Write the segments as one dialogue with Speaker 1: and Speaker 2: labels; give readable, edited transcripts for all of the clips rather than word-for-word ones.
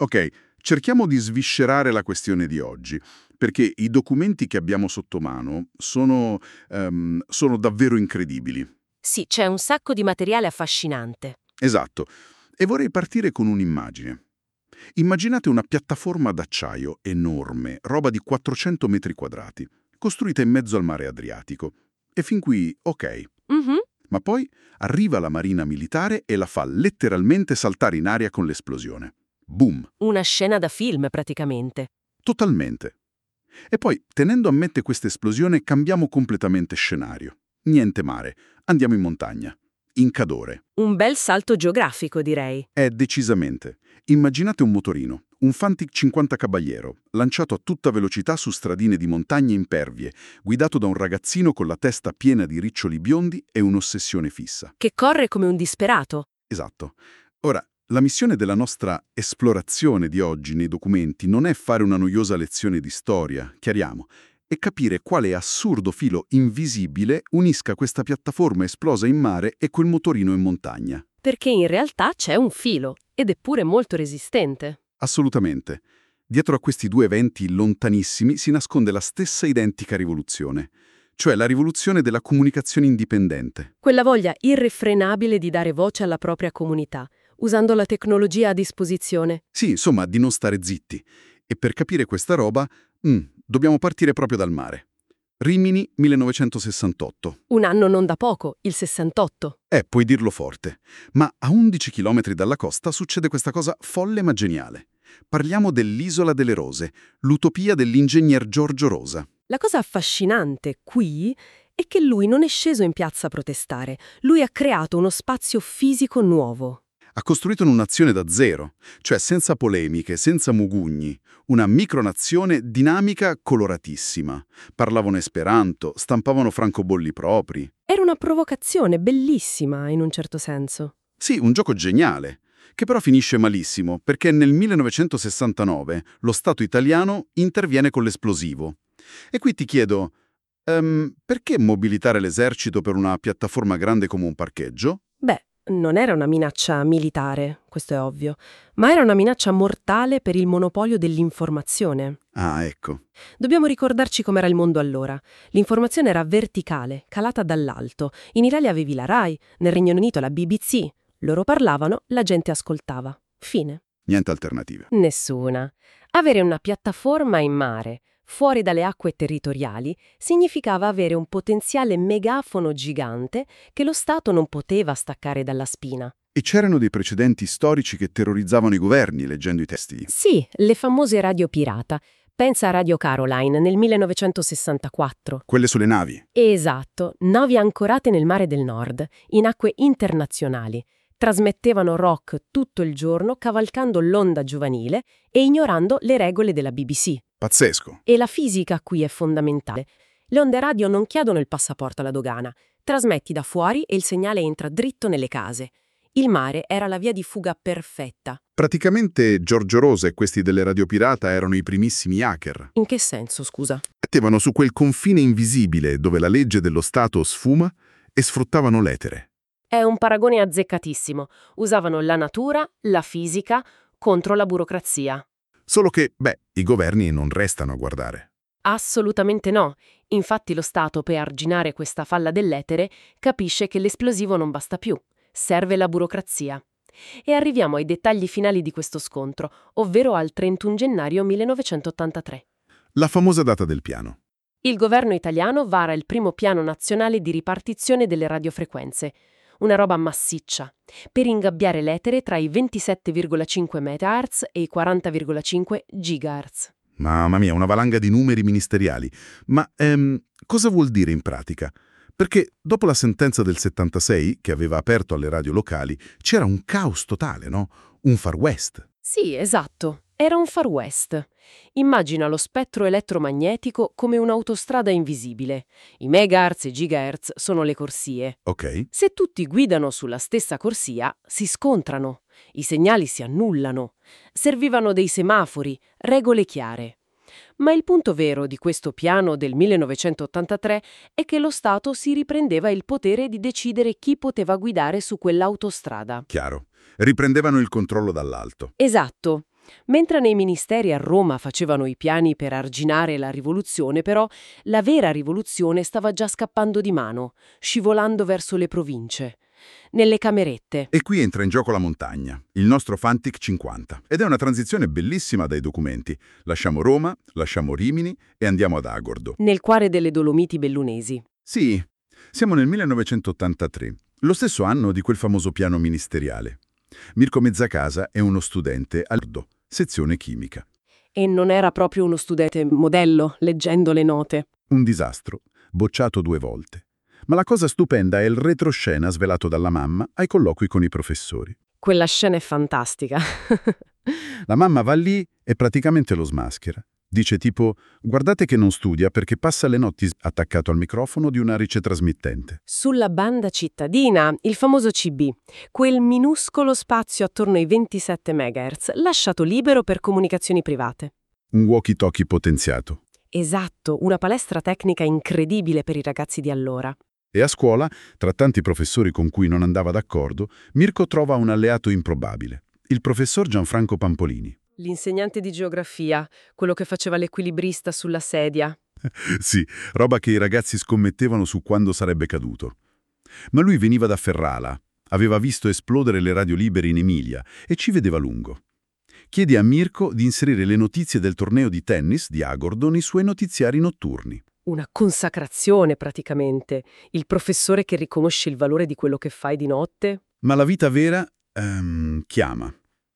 Speaker 1: Ok, cerchiamo di sviscerare la questione di oggi, perché i documenti che abbiamo sotto mano sono davvero incredibili.
Speaker 2: Sì, c'è un sacco di materiale affascinante.
Speaker 1: Esatto. E vorrei partire con un'immagine. Immaginate una piattaforma d'acciaio enorme, roba di 400 metri quadrati, costruita in mezzo al mare Adriatico. E fin qui, ok.
Speaker 2: Mhm.
Speaker 1: Ma poi arriva la Marina Militare e la fa letteralmente saltare in aria con l'esplosione. Boom!
Speaker 2: Una scena da film, praticamente.
Speaker 1: Totalmente. E poi, tenendo a mente questa esplosione, cambiamo completamente scenario. Niente mare, andiamo in montagna. In Cadore.
Speaker 2: Un bel salto geografico, direi.
Speaker 1: Decisamente. Immaginate un motorino, un Fantic 50 Caballero, lanciato a tutta velocità su stradine di montagne impervie, guidato da un ragazzino con la testa piena di riccioli biondi e un'ossessione fissa.
Speaker 2: Che corre come un disperato.
Speaker 1: Esatto. Ora, la missione della nostra esplorazione di oggi nei documenti non è fare una noiosa lezione di storia, chiariamo, è capire quale assurdo filo invisibile unisca questa piattaforma esplosa in mare e quel motorino in montagna.
Speaker 2: Perché in realtà c'è un filo, ed è pure molto resistente.
Speaker 1: Assolutamente. Dietro a questi due eventi lontanissimi si nasconde la stessa identica rivoluzione, cioè la rivoluzione della comunicazione indipendente.
Speaker 2: Quella voglia irrefrenabile di dare voce alla propria comunità, usando la tecnologia a disposizione.
Speaker 1: Sì, insomma, di non stare zitti. E per capire questa roba, dobbiamo partire proprio dal mare. Rimini, 1968.
Speaker 2: Un anno non da poco, il 68.
Speaker 1: Puoi dirlo forte. Ma a 11 chilometri dalla costa succede questa cosa folle ma geniale. Parliamo dell'Isola delle Rose, l'utopia dell'ingegner Giorgio Rosa.
Speaker 2: La cosa affascinante qui è che lui non è sceso in piazza a protestare. Lui ha creato uno spazio fisico nuovo.
Speaker 1: Ha costruito un'azione da zero, cioè senza polemiche, senza mugugni, una micronazione dinamica coloratissima. Parlavano esperanto, stampavano francobolli propri.
Speaker 2: Era una provocazione bellissima, in un certo senso.
Speaker 1: Sì, un gioco geniale, che però finisce malissimo, perché nel 1969 lo Stato italiano interviene con l'esplosivo. E qui ti chiedo, perché mobilitare l'esercito per una piattaforma grande come un parcheggio?
Speaker 2: Beh, non era una minaccia militare, questo è ovvio, ma era una minaccia mortale per il monopolio dell'informazione.
Speaker 1: Ah, ecco.
Speaker 2: Dobbiamo ricordarci com'era il mondo allora. L'informazione era verticale, calata dall'alto. In Italia avevi la RAI, nel Regno Unito la BBC. Loro parlavano, la gente ascoltava. Fine.
Speaker 1: Niente alternative.
Speaker 2: Nessuna. Avere una piattaforma in mare, fuori dalle acque territoriali, significava avere un potenziale megafono gigante che lo Stato non poteva staccare dalla spina.
Speaker 1: E c'erano dei precedenti storici che terrorizzavano i governi leggendo i testi.
Speaker 2: Sì, le famose radio pirata. Pensa a Radio Caroline nel 1964.
Speaker 1: Quelle sulle navi.
Speaker 2: Esatto, navi ancorate nel mare del Nord, in acque internazionali. Trasmettevano rock tutto il giorno cavalcando l'onda giovanile e ignorando le regole della BBC.
Speaker 1: Pazzesco.
Speaker 2: E la fisica qui è fondamentale. Le onde radio non chiedono il passaporto alla dogana. Trasmetti da fuori e il segnale entra dritto nelle case. Il mare era la via di fuga perfetta.
Speaker 1: Praticamente Giorgio Rosa e questi delle radio pirata erano i primissimi hacker.
Speaker 2: In che senso, scusa?
Speaker 1: Mettevano su quel confine invisibile dove la legge dello Stato sfuma e sfruttavano l'etere.
Speaker 2: È un paragone azzeccatissimo. Usavano la natura, la fisica, contro la burocrazia.
Speaker 1: Solo che, i governi non restano a guardare.
Speaker 2: Assolutamente no. Infatti lo Stato, per arginare questa falla dell'etere, capisce che l'esplosivo non basta più. Serve la burocrazia. E arriviamo ai dettagli finali di questo scontro, ovvero al 31 gennaio 1983.
Speaker 1: La famosa data del piano.
Speaker 2: Il governo italiano vara il primo piano nazionale di ripartizione delle radiofrequenze, una roba massiccia, per ingabbiare l'etere tra i 27,5 MHz e i 40,5 GHz.
Speaker 1: Mamma mia, una valanga di numeri ministeriali. Ma cosa vuol dire in pratica? Perché dopo la sentenza del 76, che aveva aperto alle radio locali, c'era un caos totale, no? Un Far West.
Speaker 2: Sì, esatto. Era un Far West. Immagina lo spettro elettromagnetico come un'autostrada invisibile. I megahertz e gigahertz sono le corsie.
Speaker 1: Ok.
Speaker 2: Se tutti guidano sulla stessa corsia, si scontrano. I segnali si annullano. Servivano dei semafori, regole chiare. Ma il punto vero di questo piano del 1983 è che lo Stato si riprendeva il potere di decidere chi poteva guidare su quell'autostrada.
Speaker 1: Chiaro. Riprendevano il controllo dall'alto.
Speaker 2: Esatto. Mentre nei ministeri a Roma facevano i piani per arginare la rivoluzione, però, la vera rivoluzione stava già scappando di mano, scivolando verso le province. Nelle camerette.
Speaker 1: E qui entra in gioco la montagna, il nostro Fantic 50. Ed è una transizione bellissima dai documenti. Lasciamo Roma, lasciamo Rimini e andiamo ad Agordo.
Speaker 2: Nel cuore delle Dolomiti bellunesi.
Speaker 1: Sì, siamo nel 1983, lo stesso anno di quel famoso piano ministeriale. Mirko Mezzacasa è uno studente al sezione chimica.
Speaker 2: E non era proprio uno studente modello, leggendo le note.
Speaker 1: Un disastro, bocciato 2 volte. Ma la cosa stupenda è il retroscena svelato dalla mamma ai colloqui con i professori.
Speaker 2: Quella scena è fantastica.
Speaker 1: La mamma va lì e praticamente lo smaschera. Dice tipo, guardate che non studia perché passa le notti attaccato al microfono di una ricetrasmittente.
Speaker 2: Sulla banda cittadina, il famoso CB, quel minuscolo spazio attorno ai 27 MHz, lasciato libero per comunicazioni private.
Speaker 1: Un walkie-talkie potenziato.
Speaker 2: Esatto, una palestra tecnica incredibile per i ragazzi di allora.
Speaker 1: E a scuola, tra tanti professori con cui non andava d'accordo, Mirko trova un alleato improbabile, il professor Gianfranco Pampolini.
Speaker 2: L'insegnante di geografia, quello che faceva l'equilibrista sulla sedia.
Speaker 1: Sì, roba che i ragazzi scommettevano su quando sarebbe caduto. Ma lui veniva da Ferrara, aveva visto esplodere le radio libere in Emilia e ci vedeva lungo. Chiede a Mirko di inserire le notizie del torneo di tennis di Agordo nei suoi notiziari notturni.
Speaker 2: Una consacrazione, praticamente. Il professore che riconosce il valore di quello che fai di notte.
Speaker 1: Ma la vita vera, chiama.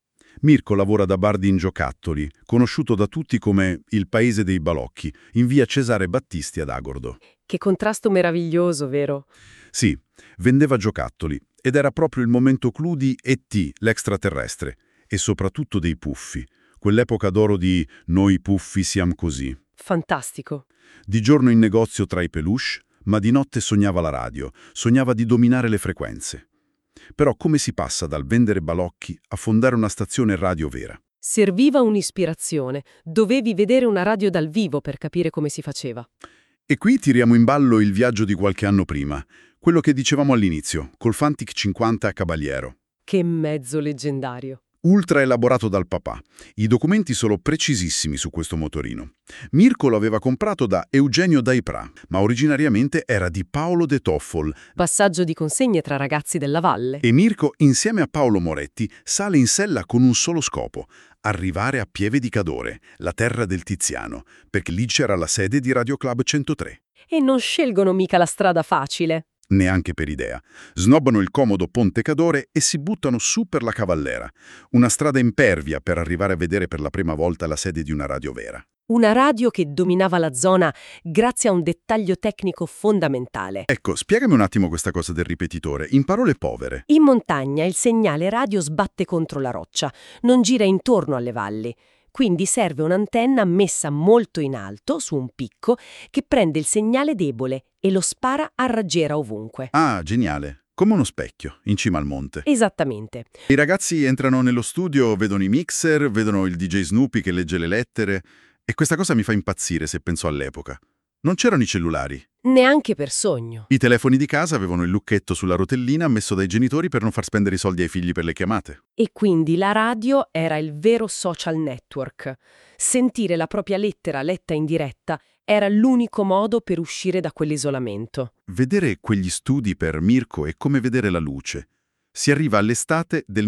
Speaker 1: Mirko lavora da bar in Giocattoli, conosciuto da tutti come il paese dei balocchi, in via Cesare Battisti ad Agordo.
Speaker 2: Che contrasto meraviglioso, vero?
Speaker 1: Sì, vendeva giocattoli ed era proprio il momento clou di E.T., l'extraterrestre, e soprattutto dei puffi, quell'epoca d'oro di «Noi puffi siamo così».
Speaker 2: Fantastico.
Speaker 1: Di giorno in negozio tra i peluche, ma di notte sognava la radio, sognava di dominare le frequenze. Però come si passa dal vendere balocchi a fondare una stazione radio vera?
Speaker 2: Serviva un'ispirazione. Dovevi vedere una radio dal vivo per capire come si faceva.
Speaker 1: E qui tiriamo in ballo il viaggio di qualche anno prima, quello che dicevamo all'inizio, col Fantic 50 a Caballero.
Speaker 2: Che mezzo leggendario.
Speaker 1: Ultra elaborato dal papà. I documenti sono precisissimi su questo motorino. Mirko lo aveva comprato da Eugenio Daipra, ma originariamente era di Paolo De Toffol.
Speaker 2: Passaggio di consegne tra ragazzi della valle.
Speaker 1: E Mirko, insieme a Paolo Moretti, sale in sella con un solo scopo: arrivare a Pieve di Cadore, la terra del Tiziano, perché lì c'era la sede di Radio Club 103.
Speaker 2: E non scelgono mica la strada facile.
Speaker 1: Neanche per idea. Snobbano il comodo Ponte Cadore e si buttano su per la Cavallera, una strada impervia per arrivare a vedere per la prima volta la sede di una radio vera.
Speaker 2: Una radio che dominava la zona grazie a un dettaglio tecnico fondamentale.
Speaker 1: Ecco, spiegami un attimo questa cosa del ripetitore, in parole povere.
Speaker 2: In montagna il segnale radio sbatte contro la roccia, non gira intorno alle valli. Quindi serve un'antenna messa molto in alto, su un picco, che prende il segnale debole e lo spara a raggiera ovunque.
Speaker 1: Ah, geniale. Come uno specchio, in cima al monte.
Speaker 2: Esattamente.
Speaker 1: I ragazzi entrano nello studio, vedono i mixer, vedono il DJ Snoopy che legge le lettere, e questa cosa mi fa impazzire se penso all'epoca. Non c'erano i cellulari.
Speaker 2: Neanche per sogno.
Speaker 1: I telefoni di casa avevano il lucchetto sulla rotellina messo dai genitori per non far spendere i soldi ai figli per le chiamate.
Speaker 2: E quindi la radio era il vero social network. Sentire la propria lettera letta in diretta era l'unico modo per uscire da quell'isolamento.
Speaker 1: Vedere quegli studi per Mirko è come vedere la luce. Si arriva all'estate del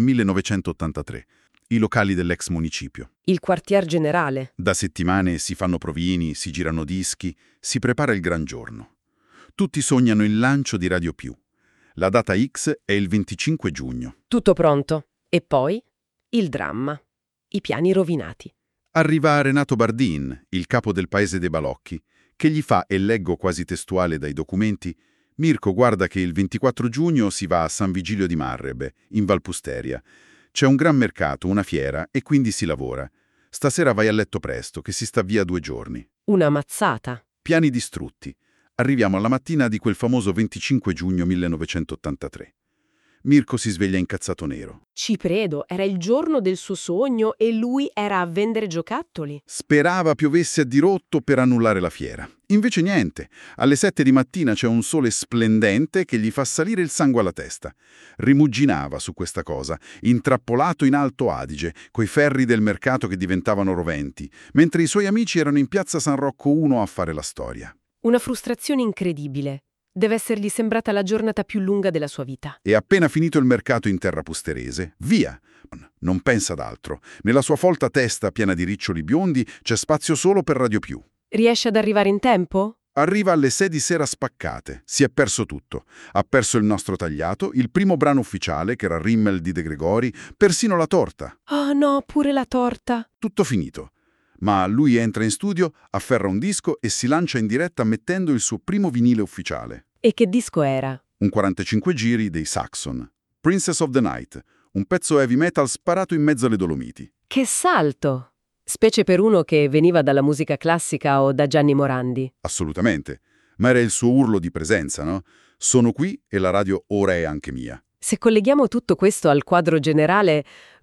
Speaker 1: 1983. I locali dell'ex municipio.
Speaker 2: Il quartier generale.
Speaker 1: Da settimane si fanno provini, si girano dischi, si prepara il gran giorno. Tutti sognano il lancio di Radio Più. La data X è il 25 giugno.
Speaker 2: Tutto pronto. E poi il dramma. I piani rovinati.
Speaker 1: Arriva Renato Bardin, il capo del paese dei balocchi, che gli fa, e leggo quasi testuale dai documenti, «Mirko, guarda che il 24 giugno si va a San Vigilio di Marrebe, in Valpusteria. C'è un gran mercato, una fiera, e quindi si lavora. Stasera vai a letto presto, che si sta via 2 giorni».
Speaker 2: Una mazzata.
Speaker 1: Piani distrutti. Arriviamo alla mattina di quel famoso 25 giugno 1983. Mirko si sveglia incazzato nero.
Speaker 2: Ci credo, era il giorno del suo sogno e lui era a vendere giocattoli.
Speaker 1: Sperava piovesse a dirotto per annullare la fiera. Invece niente. Alle 7 di mattina c'è un sole splendente che gli fa salire il sangue alla testa. Rimuginava su questa cosa, intrappolato in Alto Adige, coi ferri del mercato che diventavano roventi, mentre i suoi amici erano in piazza San Rocco 1 a fare la storia.
Speaker 2: Una frustrazione incredibile. Deve essergli sembrata la giornata più lunga della sua vita.
Speaker 1: E appena finito il mercato in terra pusterese, via! Non pensa ad altro. Nella sua folta testa piena di riccioli biondi c'è spazio solo per Radio Più.
Speaker 2: Riesce ad arrivare in tempo?
Speaker 1: Arriva alle 6 di sera spaccate. Si è perso tutto. Ha perso il nastro tagliato, il primo brano ufficiale, che era Rimmel di De Gregori, persino la torta.
Speaker 2: Oh no, pure la torta.
Speaker 1: Tutto finito. Ma lui entra in studio, afferra un disco e si lancia in diretta mettendo il suo primo vinile ufficiale.
Speaker 2: E che disco era?
Speaker 1: Un 45 giri dei Saxon. Princess of the Night, un pezzo heavy metal sparato in mezzo alle Dolomiti.
Speaker 2: Che salto! Specie per uno che veniva dalla musica classica o da Gianni Morandi.
Speaker 1: Assolutamente. Ma era il suo urlo di presenza, no? Sono qui e la radio ora è anche mia.
Speaker 2: Se colleghiamo tutto questo al quadro generale,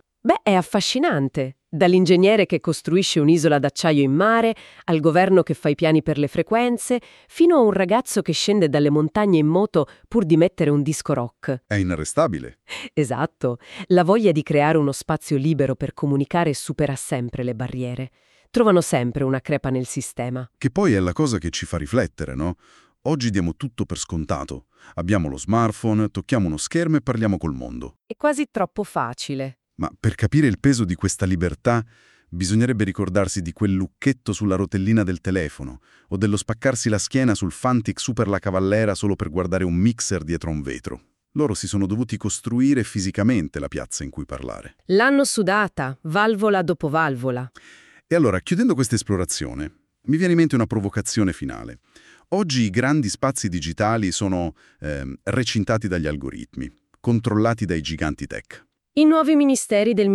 Speaker 2: è affascinante. Dall'ingegnere che costruisce un'isola d'acciaio in mare, al governo che fa i piani per le frequenze, fino a un ragazzo che scende dalle montagne in moto pur di mettere un disco rock.
Speaker 1: È inarrestabile.
Speaker 2: Esatto. La voglia di creare uno spazio libero per comunicare supera sempre le barriere. Trovano sempre una crepa nel sistema.
Speaker 1: Che poi è la cosa che ci fa riflettere, no? Oggi diamo tutto per scontato. Abbiamo lo smartphone, tocchiamo uno schermo e parliamo col mondo.
Speaker 2: È quasi troppo facile.
Speaker 1: Ma per capire il peso di questa libertà bisognerebbe ricordarsi di quel lucchetto sulla rotellina del telefono o dello spaccarsi la schiena sul Fantic Super La Cavallera solo per guardare un mixer dietro un vetro. Loro si sono dovuti costruire fisicamente la piazza in cui parlare.
Speaker 2: L'hanno sudata, valvola dopo valvola.
Speaker 1: E allora, chiudendo questa esplorazione, mi viene in mente una provocazione finale. Oggi i grandi spazi digitali sono recintati dagli algoritmi, controllati dai giganti tech.
Speaker 2: I nuovi ministeri del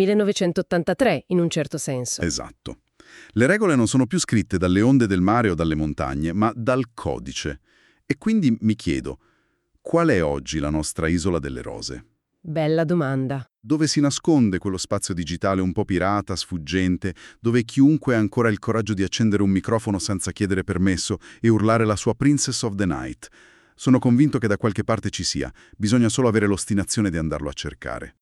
Speaker 2: 1983, in un certo senso.
Speaker 1: Esatto. Le regole non sono più scritte dalle onde del mare o dalle montagne, ma dal codice. E quindi mi chiedo, qual è oggi la nostra isola delle rose?
Speaker 2: Bella domanda.
Speaker 1: Dove si nasconde quello spazio digitale un po' pirata, sfuggente, dove chiunque ha ancora il coraggio di accendere un microfono senza chiedere permesso e urlare la sua Princess of the Night? Sono convinto che da qualche parte ci sia, bisogna solo avere l'ostinazione di andarlo a cercare.